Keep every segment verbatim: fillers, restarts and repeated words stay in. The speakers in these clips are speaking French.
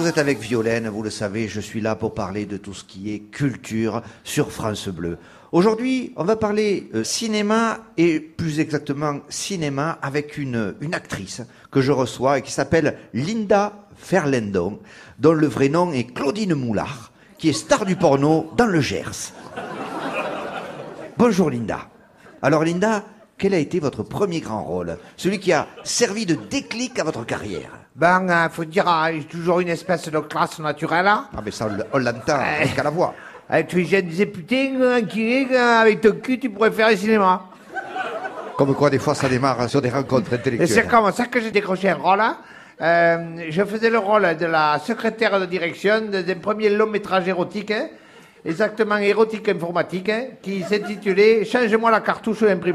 êtes avec Violaine, vous le savez, je suis là pour parler de tout ce qui est culture sur France Bleu. Aujourd'hui, on va parler euh, cinéma et plus exactement cinéma avec une, une actrice que je reçois et qui s'appelle Linda Ferlendon, dont le vrai nom est Claudine Moulard, qui est star du porno dans le Gers. Bonjour Linda. Alors Linda, quel a été votre premier grand rôle? Celui qui a servi de déclic à votre carrière? Ben, il euh, faut dire, euh, j'ai toujours une espèce de classe naturelle. Hein. Ah mais ça, on l- on l'entend, jusqu'à la voix. Euh, tu je disais, putain, euh, enculé, euh, avec ton cul, tu pourrais faire le cinéma. Comme quoi, des fois, ça démarre sur des rencontres Et intellectuelles. c'est comme ça que j'ai décroché un rôle. Hein. Euh, je faisais le rôle de la secrétaire de direction d'un premier long métrage érotique, hein, exactement érotique informatique, hein, qui s'intitulait « Change-moi la cartouche ou l'imprimante ».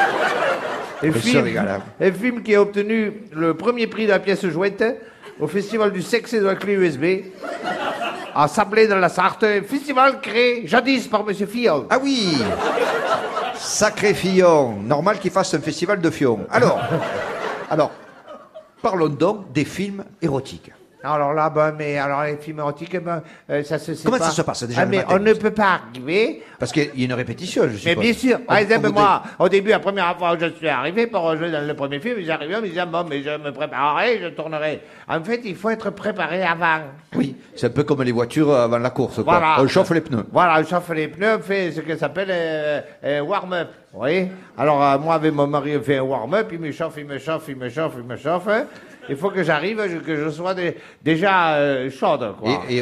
Un film, un film qui a obtenu le premier prix de la pièce jointe au Festival du sexe et de la clé U S B à Sablé dans la Sarthe, un festival créé jadis par Monsieur Fillon. Ah oui, sacré Fillon. Normal qu'il fasse un festival de Fillon. Alors, alors, parlons donc des films érotiques. Alors là, ben, mais alors les films érotiques, ben, euh, ça se sait Comment pas. ça se passe déjà Ah, le mais matin, on ne peut pas arriver. Parce qu'il y a une répétition, je suppose. Mais bien sûr, par On- exemple, on vous moi, au début, la première fois où je suis arrivé pour jouer dans le premier film, j'arrivais en me disant, bon, mais je me préparerai, je tournerai. En fait, il faut être préparé avant. dit- Oui, c'est un peu comme les voitures avant la course, quoi. Voilà. On chauffe les pneus. Voilà, on chauffe les pneus, on fait ce que s'appelle euh, euh, warm-up. Vous voyez? Alors, euh, moi, avec mon mari, on fait un warm-up, il me chauffe, il me chauffe, il me chauffe, il me chauffe. hein. Il faut que j'arrive, je- que je sois dé- déjà euh, chaude, quoi. Et, et-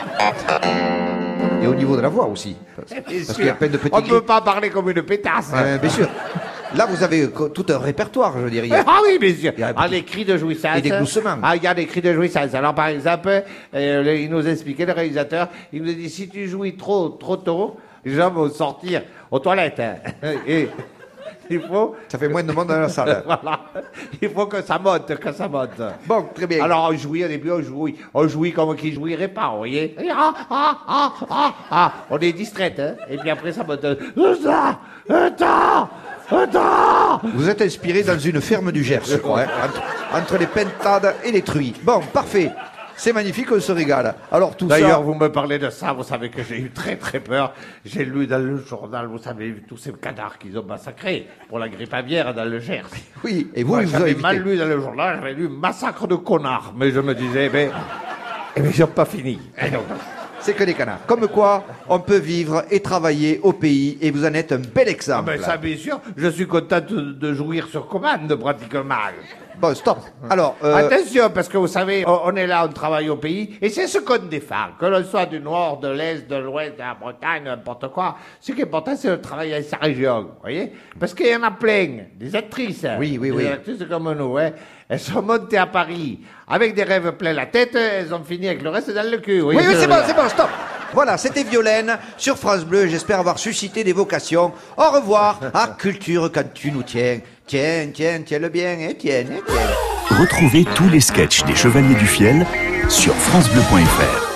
et au niveau de la voix aussi. Parce, Bien parce sûr. qu'il y a plein de petits On ne cris. peut pas parler comme une pétasse. Euh, bien sûr. Là, vous avez co- tout un répertoire, je dirais. Ah oui, bien sûr. Il y a un Ah, petit- les cris de jouissance. Et des gloussements. Ah, il y a des cris de jouissance. Alors, par exemple, euh, le- il nous expliquait, le réalisateur, il nous dit, si tu jouis trop, trop tôt, les gens vont sortir aux toilettes. hein. Et il faut... Ça fait moins de monde dans la salle. Voilà. Il faut que ça monte, que ça monte. Bon, très bien. Alors, on jouit, au début, on jouit. On jouit comme qui jouirait pas, vous voyez. Et Ah, ah, ah, ah, ah. On est distraite, hein. Et puis après, ça monte. Ça, attends, attends. Vous êtes inspiré dans une ferme du Gers, je crois, hein, entre, entre les pentades et les truies. Bon, parfait. C'est magnifique, on se régale. Alors, tout ça... D'ailleurs, vous me parlez de ça, vous savez que j'ai eu très très peur. J'ai lu dans le journal, vous savez, tous ces canards qu'ils ont massacrés pour la grippe aviaire dans le Gers. Oui, et vous, Moi, ils vous avez j'avais mal évité. lu dans le journal, j'avais lu massacre de connards. Mais je me disais, mais, eh mais ils n'ont pas fini. Eh non. C'est que des canards. Comme quoi, on peut vivre et travailler au pays, et vous en êtes un bel Ah exemple. ben ça, bien sûr, je suis content de, de jouir sur commande, pratiquement. Bon, stop. Alors, euh, Attention, parce que vous savez, on, on est là, on travaille au pays, et c'est ce qu'on défend. Que l'on soit du nord, de l'est, de l'ouest, de la Bretagne, n'importe quoi. Ce qui est important, c'est de travailler dans sa région, vous voyez? Parce qu'il y en a plein, des actrices. Oui, oui, des oui. actrices comme nous, hein. Elles sont montées à Paris avec des rêves plein la tête, elles ont fini avec le reste dans le cul. oui, oui, c'est bon, c'est bon, stop. Voilà, c'était Violaine sur France Bleu. J'espère avoir suscité des vocations. Au revoir. À Culture quand tu nous tiens. Tiens, tiens, tiens-le bien, et tiens, et tiens. Retrouvez tous les sketchs des Chevaliers du Fiel sur francebleu point fr.